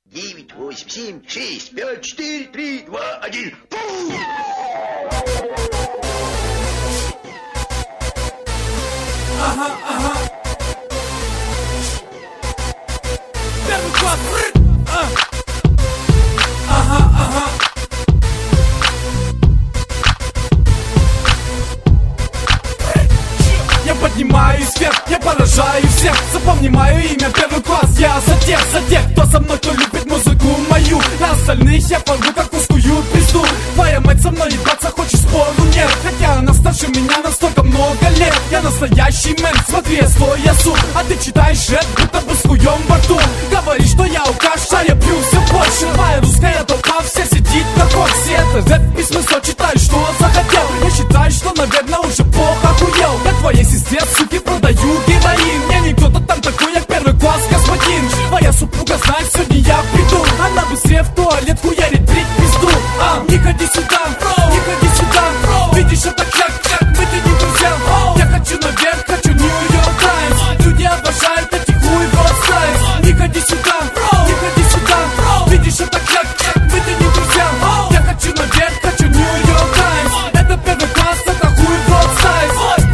9, 8, 7, 6, 5, 4, 3, 2, 1. Ага, ага. Первый класс. Ага, ага. Я поднимаюсь вверх, я поражаю всех. Запомни мое имя, первый класс. Я за тех, кто со мной, кто любит музыку мою. На остальных я порву как узкую пизду. Твоя мать со мной ебаться хочет, спору нет. Хотя она старше меня на столько много лет. Я настоящий мэн, смотри, я свой ясу. А ты читаешь рэп, будто бы с хуем во рту. Говоришь, что я алкаш, я пью все больше. Твоя русская толпа вся сидит на коксе. Это рэп без смысла, читай, что захотел. Я считаю, что, наверное, уже плохо охуел. Я твоей сестре, суки, продаю героин. Я не кто-то там такой, я первый класс, господин. Твоя супруга знает, сегодня я приду. Она быстрее в туалет хуярит, брить пизду. Не ходи сюда, не ходи сюда. Видишь, это кляк, мы тебе не друзья. Я хочу наверх, хочу Нью-Йорк Таймс. Люди обожают эти хуй бросайс. Не ходи сюда, не ходи сюда. Видишь, это кляк, мы тебе не друзья. Я хочу наверх, хочу Нью-Йорк Таймс. Это первый класс, это хуй бросайс.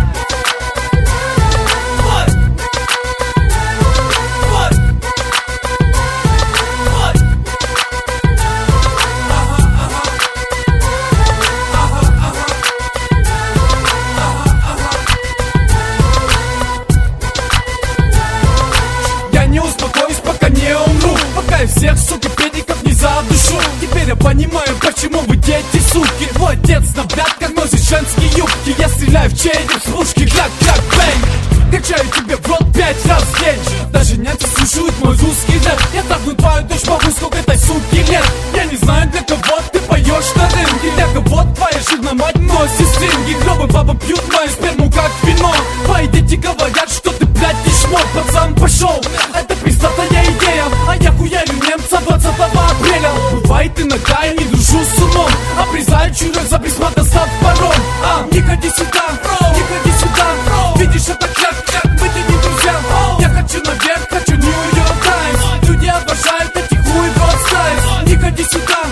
Всех, сука, педиков не задушу. Теперь я понимаю, почему вы дети, суки. Твой отец на блядках носит женские юбки. Я стреляю в череп с пушки, кляк, бэнг. Качаю тебе в рот 5 раз в день. Даже немцы слушают мой русский рэп. Я трахну твою дочь, могу сколько этой суки лет. Я не знаю, для кого ты поешь на рынке. Для кого твоя жирная мать носит стринги. Гробы баба пьют мою сперму как вино. Твои дети говорят, что ты, блядь, не шмот. Пацан, пошел, это пиздатая идея. А я хуярю немца 20 апреля. Бывает иногда, я не дружу с умом. Обрезаю чурок за присмотр с топором. Не ходи сюда, не ходи сюда. Видишь, это кляк, мы тебе не друзья. Я хочу наверх, хочу Нью-Йорк Таймс. Люди обожают эти хуй бросайс. Не ходи сюда,